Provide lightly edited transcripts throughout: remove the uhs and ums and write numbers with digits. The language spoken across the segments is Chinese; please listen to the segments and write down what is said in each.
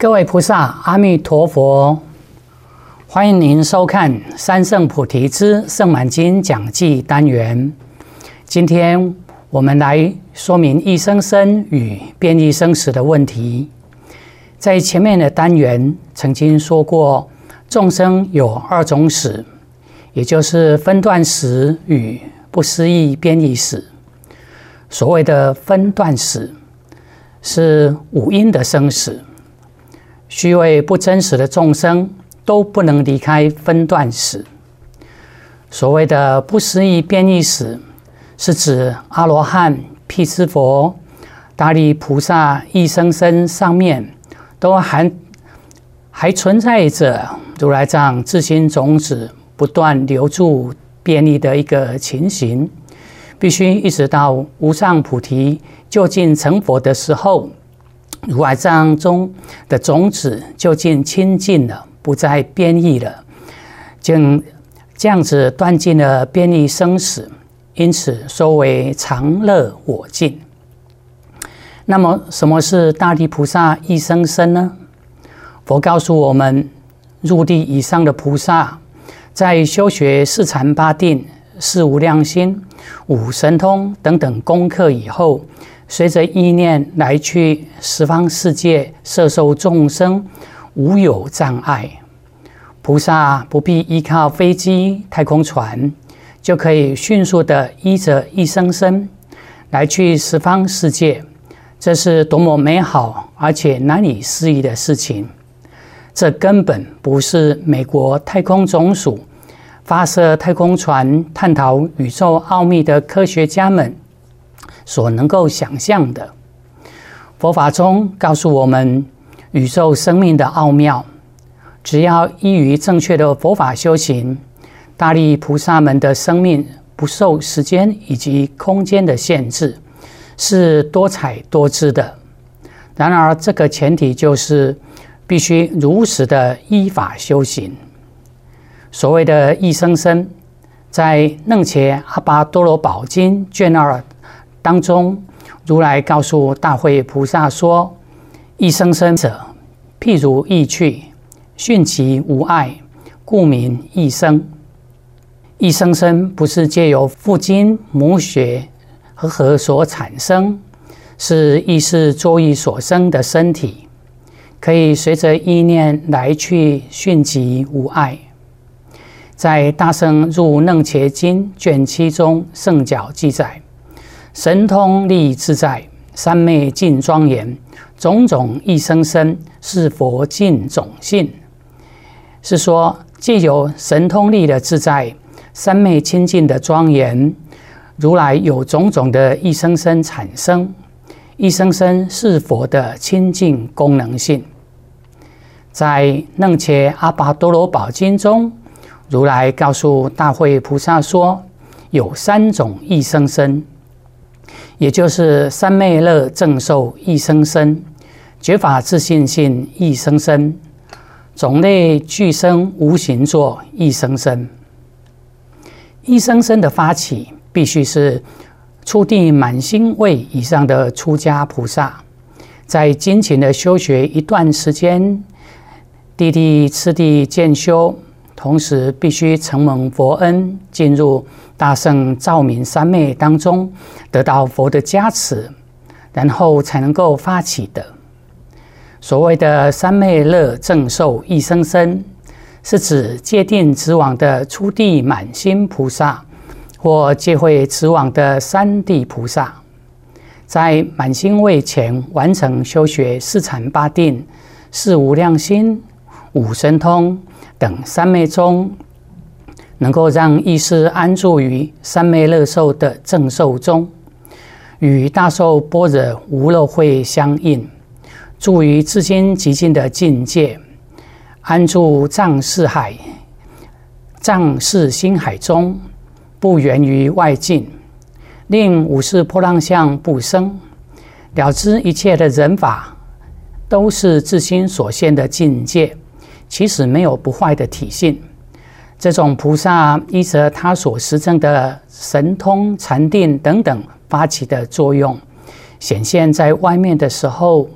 各位菩萨，阿弥陀佛！欢迎您收看《三圣菩提之圣满经讲记》单元。今天我们来说明一生生与变异生死的问题。在前面的单元曾经说过，众生有二种死，也就是分段死与不思议变异死。所谓的分段死，是五阴的生死。虚伪不真实的众生都不能离开分段死。所谓的不思议变异死，是指阿罗汉、辟支佛、大力菩萨一生生上面都还存在着如来藏自心种子不断流注变异的一个情形，必须一直到无上菩提究竟成佛的时候，如来藏中的种子究竟清净了，不再变异了，就这样子断尽了变异生死，因此说为常乐我净。那么什么是大力菩萨一生生呢？佛告诉我们，入地以上的菩萨在修学四禅八定、四无量心、五神通等等功课以后，随着意念来去十方世界摄受众生，无有障碍。菩萨不必依靠飞机、太空船，就可以迅速的依着一生生来去十方世界。这是多么美好而且难以思议的事情！这根本不是美国太空总署发射太空船探讨宇宙奥秘的科学家们所能够想象的。佛法中告诉我们宇宙生命的奥妙，只要依于正确的佛法修行，大力菩萨们的生命不受时间以及空间的限制，是多彩多姿的。然而这个前提就是必须如实的依法修行。所谓的一生生，在《楞伽阿跋多罗宝经》卷2当中，如来告诉大慧菩萨说：一生生者，譬如意趣，迅即无碍，故名一生。一生生不是借由父精母血和所产生，是意识作意所生的身体，可以随着意念来去，迅即无碍。在《大圣入楞伽经》卷7中，圣教记载：神通力自在，三昧尽庄严，种种一生生，是佛尽种性。是说，藉由神通力的自在，三昧清净的庄严，如来有种种的一生生产生。一生生是佛的清净功能性。在《楞伽阿跋多罗宝经》中，如来告诉大慧菩萨说，有3种一生生，也就是三昧乐正受一生生、觉法自信性一生生、种类具生无形作一生生。一生生的发起必须是初地满心位以上的出家菩萨，在精勤的修学一段时间，地地次第渐修，同时必须承蒙佛恩，进入大圣照明三昧当中，得到佛的加持，然后才能够发起的。所谓的三昧乐正受一生生，是指戒定止往的初地满心菩萨，或戒慧止往的三地菩萨，在满心位前完成修学四禅八定、四无量心、五神通等三昧中，能够让意识安住于三昧乐受的正受中，与大受般若无漏慧相应，住于至心极尽的境界，安住藏识海、藏识心海中，不源于外境，令五识波浪相不生，了知一切的人法都是自心所现的境界，其实没有不坏的体性。这种菩萨依着他所实证的神通、禅定等等发起的作用，显现在外面的时候，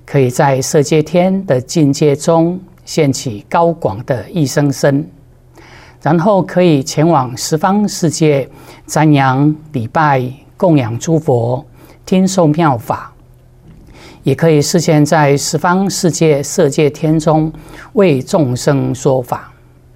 可以在色界天的境界中现起高广的一生身，然后可以前往十方世界瞻仰礼拜供养诸佛，听受妙法，也可以示现在十方世界色界天中为众生说法。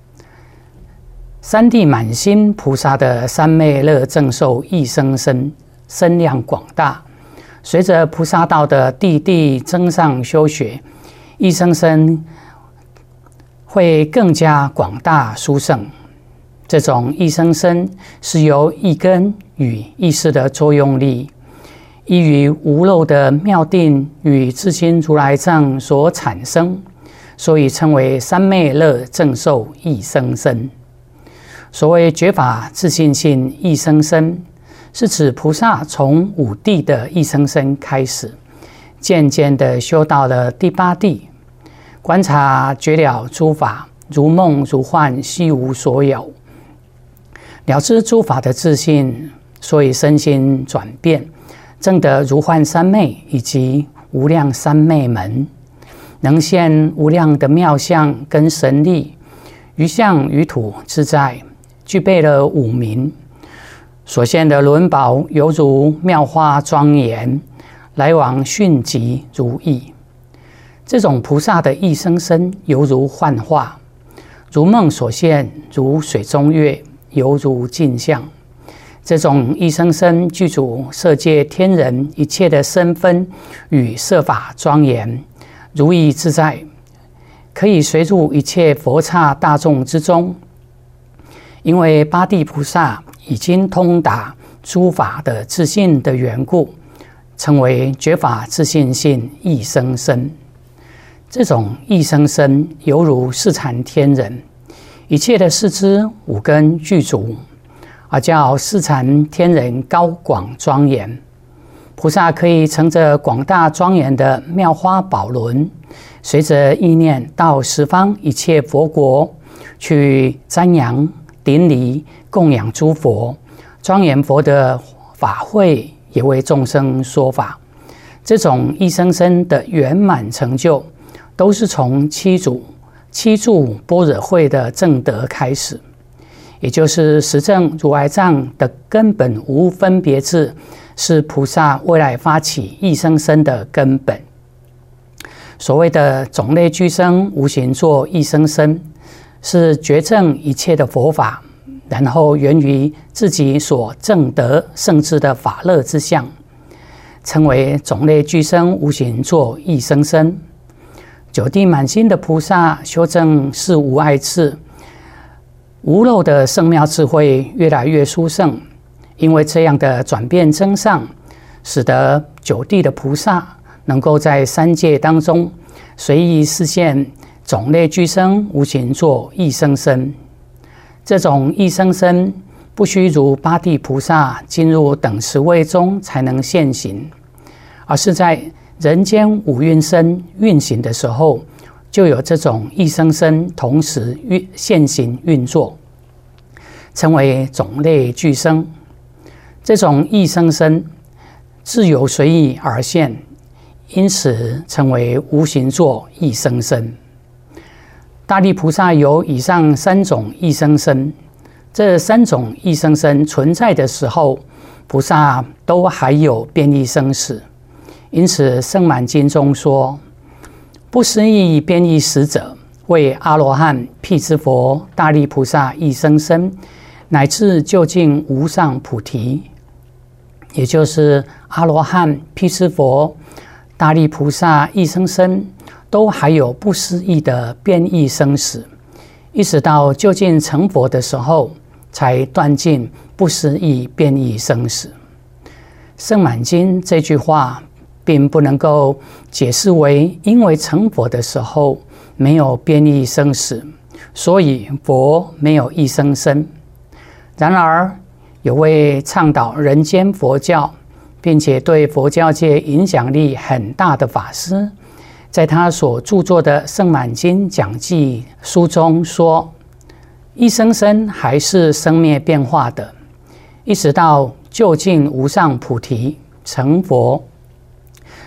三地满心菩萨的三昧乐正受一生身身量广大，随着菩萨道的地地增上修学，一生身会更加广大殊胜。这种一生身是由一根与意识的作用力，依于无漏的妙定与自心如来藏所产生，所以称为三昧乐正受一生身。所谓觉法自信性一生身，是指菩萨从五地的一生身开始，渐渐地修到了第八地，观察觉了诸法如梦如幻，悉无所有，了知诸法的自性，所以身心转变，证得如幻三昧以及无量三昧门，能现无量的妙相跟神力，于相于土自在，具备了五明，所现的轮宝犹如妙花庄严，来往迅疾如意。这种菩萨的一生身犹如幻化，如梦所现，如水中月，犹如镜像。这种一生身具足色界天人一切的身分与色法庄严，如意自在，可以随入一切佛刹大众之中。因为八地菩萨已经通达诸法的自性的缘故，称为觉法自信性一生身。这种一生身犹如四禅天人，一切的四肢五根具足，而叫四禅天人高广庄严。菩萨可以乘着广大庄严的妙花宝轮，随着意念到十方一切佛国去瞻仰顶礼供养诸佛，庄严佛的法会，也为众生说法。这种一生身的圆满成就，都是从七住般若慧的正德开始，也就是实证如来藏的根本无分别智，是菩萨未来发起一生身的根本。所谓的种类俱生无形作一生身，是觉证一切的佛法，然后源于自己所证得圣智的法乐之相，称为种类俱生无形作一生身。九地满心的菩萨修证是无碍智，无漏的圣妙智慧越来越殊胜。因为这样的转变增上，使得九地的菩萨能够在三界当中随意示现种类俱生无形作一生身。这种一生身不须如八地菩萨进入等十位中才能现行，而是在人间五蕴身运行的时候，就有这种一生身同时现行运作，称为种类俱生。这种一生身自由随意而现，因此称为无形作一生身。大力菩萨有以上三种一生身，这三种一生身存在的时候，菩萨都还有变异生死。因此圣满经中说，不思议变异死者，为阿罗汉、辟支佛、大力菩萨一生身，乃至究竟无上菩提。也就是阿罗汉、辟支佛、大力菩萨一生身都还有不思议的变异生死，一直到究竟成佛的时候，才断尽不思议变异生死。圣满经这句话并不能够解释为因为成佛的时候没有变异生死，所以佛没有一生身。然而有位倡导人间佛教，并且对佛教界影响力很大的法师，在他所著作的《圣满经讲记》书中说，一生身还是生灭变化的，一直到究竟无上菩提成佛，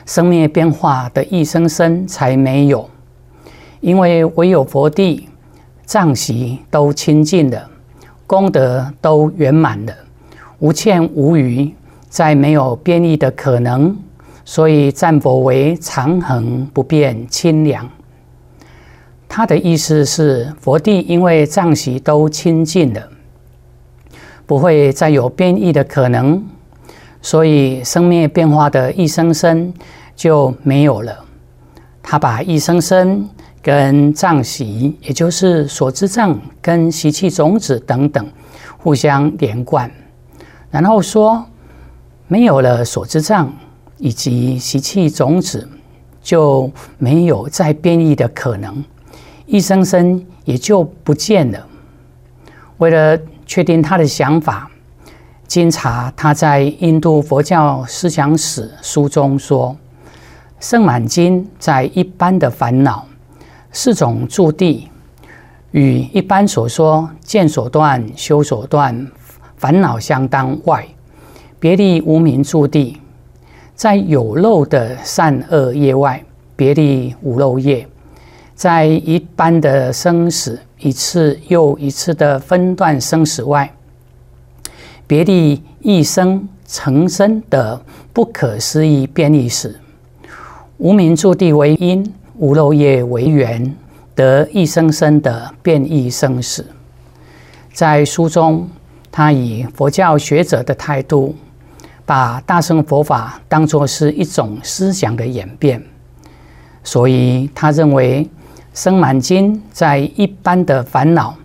生灭变化的一生生才没有，因为唯有佛地藏习都清净了，功德都圆满了，无欠无余，再没有变异的可能，所以赞佛为常恒不变清凉。他的意思是，佛地因为藏习都清净了，不会再有变异的可能，所以生灭变化的一生生就没有了。他把一生生跟藏习，也就是所知藏跟习气种子等等互相连贯，然后说没有了所知藏以及习气种子，就没有再变异的可能，一生生也就不见了。为了确定他的想法，经查他在《印度佛教思想史》书中说，圣满经在一般的烦恼4种住地，与一般所说见所断、修所断烦恼相当外，别立无明住地，在有漏的善恶业外，别立无漏业，在一般的生死一次又一次的分段生死外，别立一生成生的不可思议变异史。无明住地为因，无漏业为缘，得一生生的变异生死。在书中，他以佛教学者的态度，把大乘佛法当作是一种思想的演变，所以他认为生满经在一般的烦恼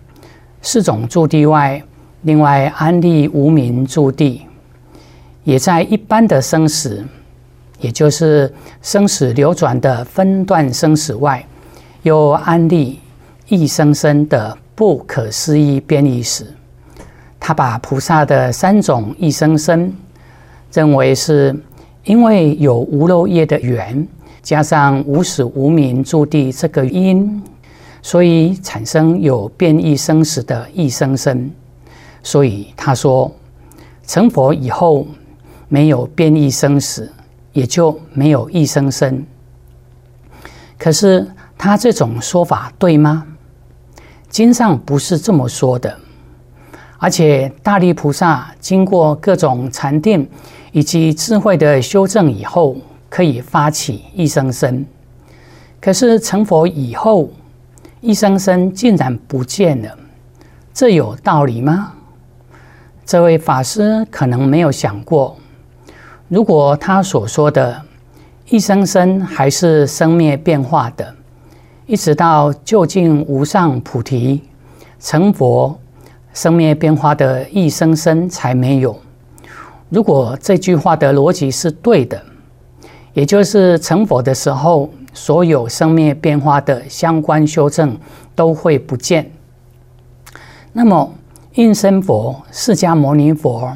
4种住地外，另外安立无明住地，也在一般的生死，也就是生死流转的分段生死外，又安立一生生的不可思议变异史。他把菩萨的3种一生生认为是因为有无漏业的缘，加上无始无明住地这个因，所以产生有变异生死的一生生。所以他说，成佛以后没有变异生死，也就没有一生生。可是他这种说法对吗？经上不是这么说的。而且大力菩萨经过各种禅定以及智慧的修正以后，可以发起一生生。可是成佛以后，一生生竟然不见了，这有道理吗？这位法师可能没有想过，如果他所说的一生生还是生灭变化的，一直到究竟无上菩提成佛，生灭变化的一生生才没有。如果这句话的逻辑是对的，也就是成佛的时候，所有生灭变化的相关修正都会不见。那么应身佛释迦牟尼佛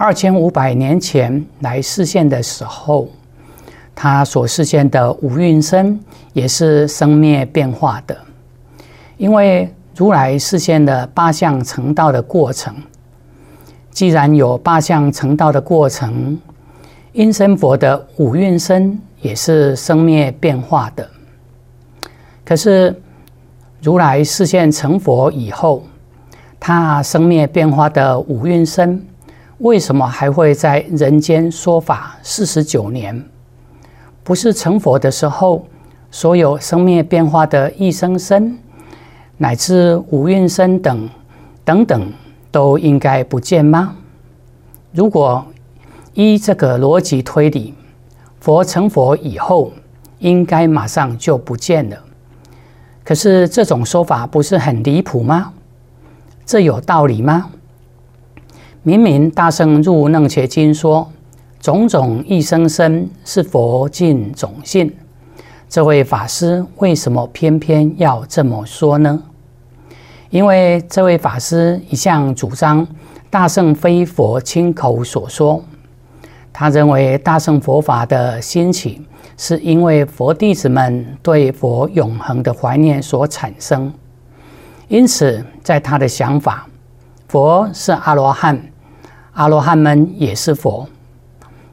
2500年前来示现的时候，他所示现的五蕴身也是生灭变化的，因为如来示现了8相成道的过程。既然有8相成道的过程，应身佛的五蕴身也是生灭变化的。可是如来示现成佛以后，他生灭变化的五蕴身为什么还会在人间说法49年？不是成佛的时候，所有生灭变化的一生身乃至五蕴身等等都应该不见吗？如果依这个逻辑推理，佛成佛以后应该马上就不见了。可是这种说法不是很离谱吗？这有道理吗？明明大圣入楞伽经说，种种一生生是佛尽种性，这位法师为什么偏偏要这么说呢？因为这位法师一向主张大圣非佛亲口所说，他认为大乘佛法的兴起是因为佛弟子们对佛永恒的怀念所产生。因此在他的想法，佛是阿罗汉，阿罗汉们也是佛。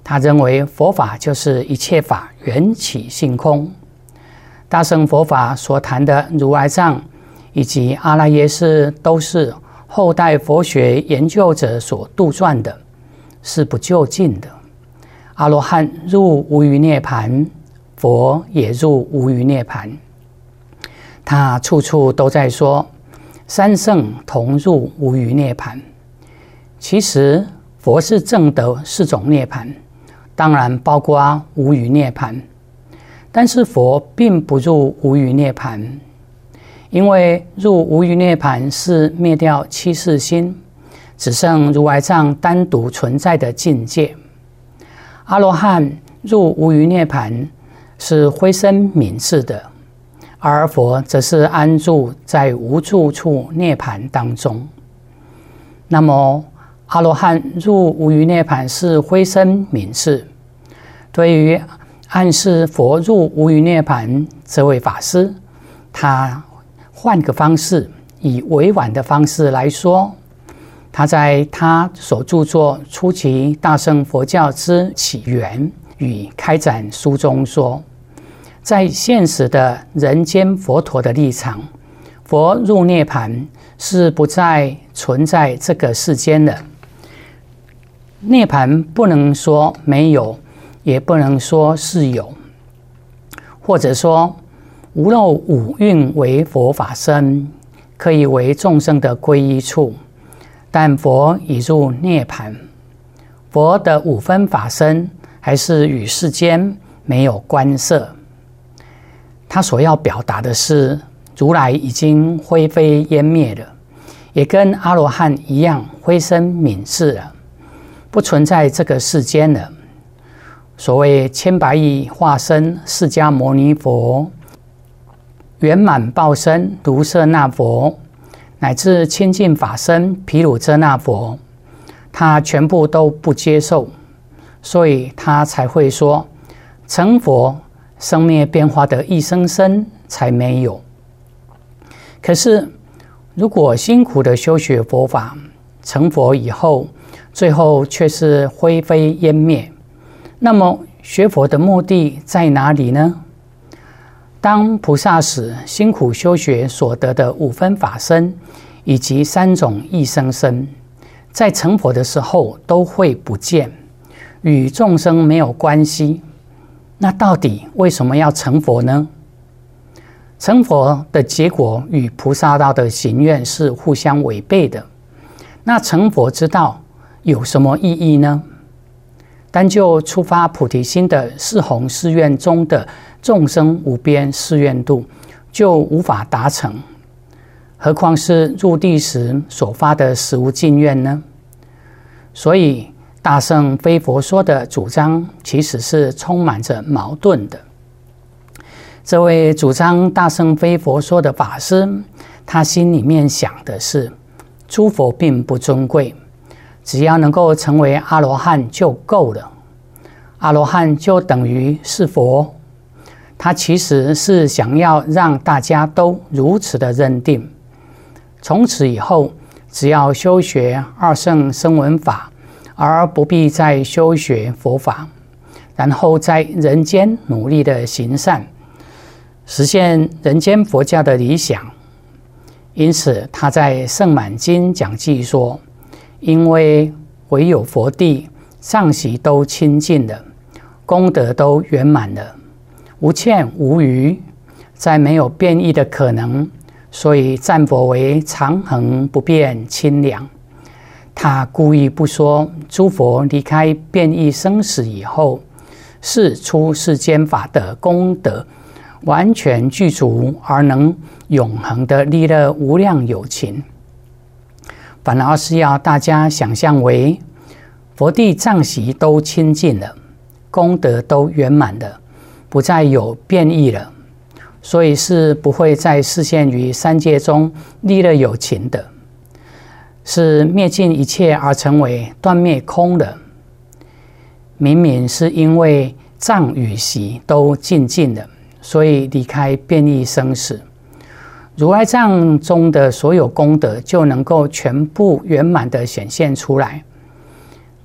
他认为佛法就是一切法缘起性空。大乘佛法所谈的如来藏以及阿赖耶识，都是后代佛学研究者所杜撰的，是不究竟的。阿罗汉入无余涅盘，佛也入无余涅盘。他处处都在说三圣同入无余涅盘。其实佛是证得4种涅盘，当然包括无余涅盘，但是佛并不入无余涅盘，因为入无余涅盘是灭掉七世心，只剩如来藏单独存在的境界。阿罗汉入无余涅盘是灰身泯逝的，而佛则是安住在无住处涅盘当中。那么阿罗汉入无余涅盘是灰身泯逝，对于暗示佛入无余涅盘这位法师，他换个方式，以委婉的方式来说，他在他所著作《初期大乘佛教之起源与开展》书中说，在现实的人间佛陀的立场，佛入涅盘是不再存在这个世间了。涅盘不能说没有，也不能说是有，或者说无漏五蕴为佛法身，可以为众生的皈依处，但佛已入涅盘。佛的五分法身还是与世间没有关涉。他所要表达的是，如来已经灰飞烟灭了，也跟阿罗汉一样灰身泯逝了，不存在这个世间了。所谓千百亿化身释迦牟尼佛，圆满报身卢舍那佛，乃至清净法身毗卢遮那佛，他全部都不接受，所以他才会说成佛生灭变化的一生生才没有。可是如果辛苦的修学佛法，成佛以后，最后却是灰飞烟灭，那么学佛的目的在哪里呢？当菩萨时辛苦修学所得的五分法身以及3种一生生，在成佛的时候都会不见，与众生没有关系。那到底为什么要成佛呢？成佛的结果与菩萨道的行愿是互相违背的。那成佛之道有什么意义呢？单就出发菩提心的四弘誓愿中的众生无边誓愿度就无法达成，何况是入地时所发的实无尽愿呢？所以大乘非佛说的主张其实是充满着矛盾的。这位主张大乘非佛说的法师，他心里面想的是，诸佛并不尊贵，只要能够成为阿罗汉就够了，阿罗汉就等于是佛。他其实是想要让大家都如此的认定，从此以后只要修学二乘声闻法，而不必再修学佛法，然后在人间努力的行善，实现人间佛教的理想。因此他在《圣满经》讲记说，因为唯有佛地上习都清净了，功德都圆满了，无欠无余，再没有变异的可能，所以赞佛为常恒不变清凉。他故意不说诸佛离开变异生死以后，是出世间法的功德完全具足，而能永恒的利乐无量有情，反而是要大家想象为佛地藏习都清净了，功德都圆满了，不再有变异了，所以是不会再示现于三界中利乐有情的，是灭尽一切而成为断灭空的。明明是因为藏与习都尽尽了，所以离开变异生死，如来藏中的所有功德就能够全部圆满的显现出来。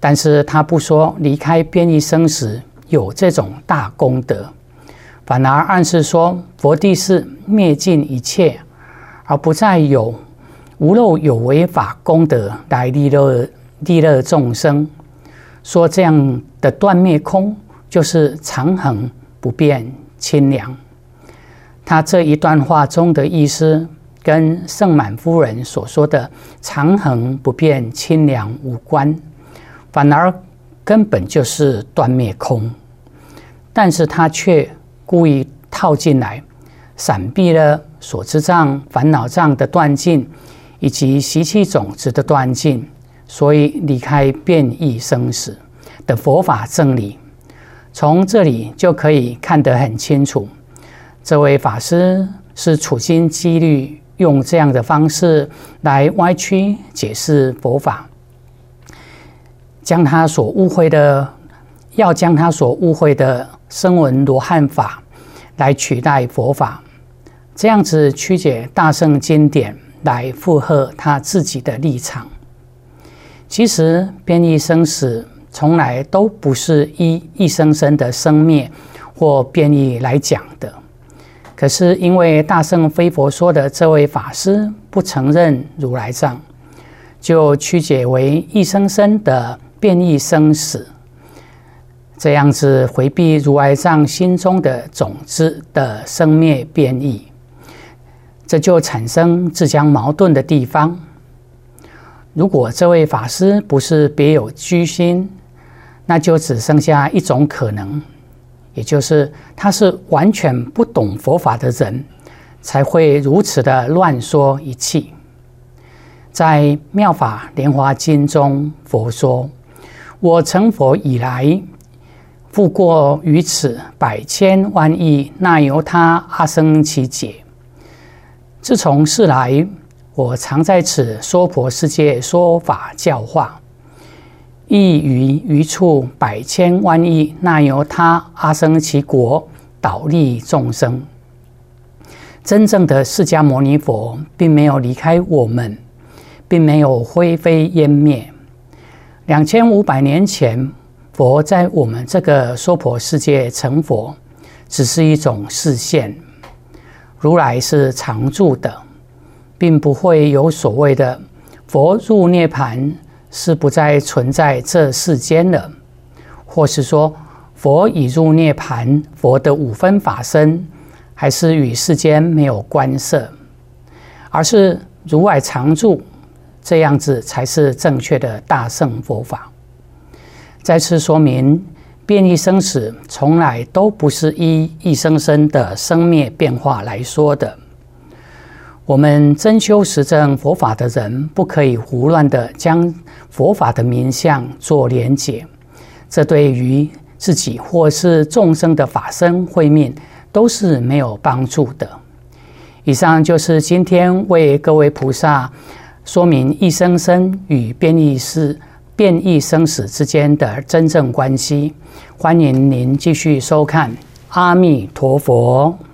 但是他不说离开变异生死有这种大功德，反而暗示说佛地是灭尽一切，而不再有无漏有为法功德来利乐众生。说这样的断灭空就是常恒不变清凉。他这一段话中的意思跟圣满夫人所说的常恒不变清凉无关，反而根本就是断灭空，但是他却故意套进来，闪避了所知障、烦恼障的断尽，以及习气种子的断尽，所以离开变异生死的佛法正理。从这里就可以看得很清楚，这位法师是处心积虑用这样的方式来歪曲解释佛法，要将他所误会的声闻罗汉法来取代佛法，这样子曲解大乘经典来附和他自己的立场。其实变异生死从来都不是依一生生的生灭或变异来讲的，可是因为大乘非佛说的这位法师不承认如来藏，就曲解为一生生的变异生死，这样子回避如来藏心中的种子的生灭变异，这就产生自相矛盾的地方。如果这位法师不是别有居心，那就只剩下一种可能，也就是他是完全不懂佛法的人，才会如此的乱说一气。在《妙法莲华经》中，佛说：“我成佛以来，复过于此百千万亿那由他阿僧祇劫。自从世来，我常在此娑婆世界说法教化，亦于余处百千万亿那由他阿僧祇国导利众生。”真正的释迦牟尼佛并没有离开我们，并没有灰飞烟灭。2500年前，佛在我们这个娑婆世界成佛，只是一种示现。如来是常住的，并不会有所谓的佛入涅槃是不再存在这世间了，或是说佛已入涅槃，佛的五分法身还是与世间没有关涉，而是如来常住，这样子才是正确的大乘佛法。再次说明，变异生死从来都不是依一生生的生灭变化来说的。我们真修实证佛法的人，不可以胡乱的将佛法的名相做连结，这对于自己或是众生的法身慧命都是没有帮助的。以上就是今天为各位菩萨说明一生生与变异生死之间的真正关系。欢迎您继续收看。阿弥陀佛。